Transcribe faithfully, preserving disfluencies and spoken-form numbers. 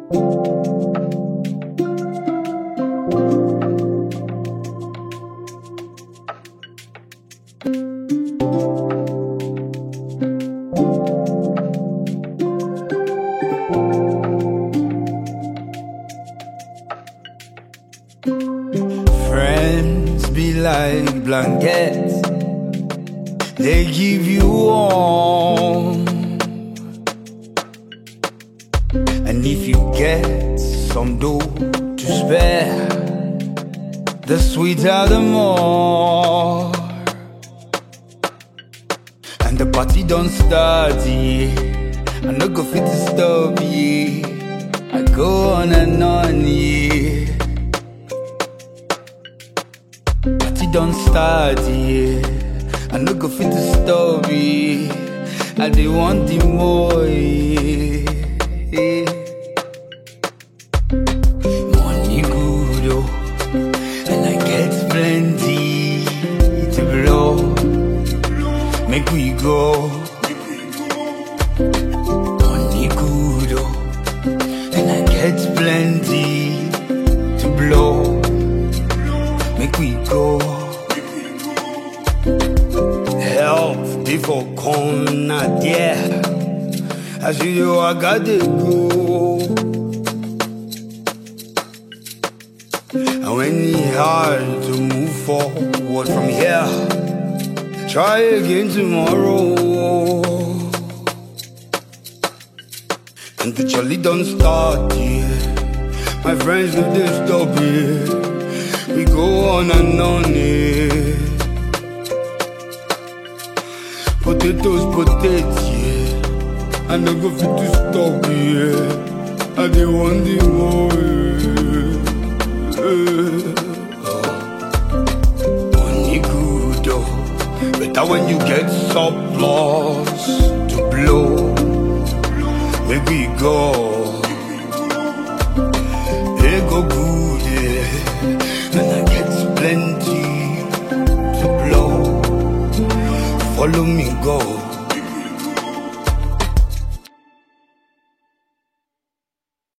Friends be like blankets, they give you warmth. And if you get some dough to spare, the sweeter the more. And the party don't start, yeah. I no go fit to stop, yeah. I go on and on, yeah. Party don't start, yeah. I no go fit to stop, yeah. I dey want the more, yeah. Yeah. Money good, oh, and I get plenty to blow. Make we go. Money good, oh, and I get plenty to blow. Make we go. Help before corner, yeah. As you know, I gotta go. And when it's hard to move forward from here, try again tomorrow. And the jolly don't start, yeah. My friends know they stop, yeah. We go on and on, yeah. Potatoes, potatoes, yeah. I no go fit to stop, yeah. I dey want the more, yeah. Oh. Money good, oh. Better when you get surplus to blow. Make we go. They go good, yeah. And I get plenty to blow. Follow me, go.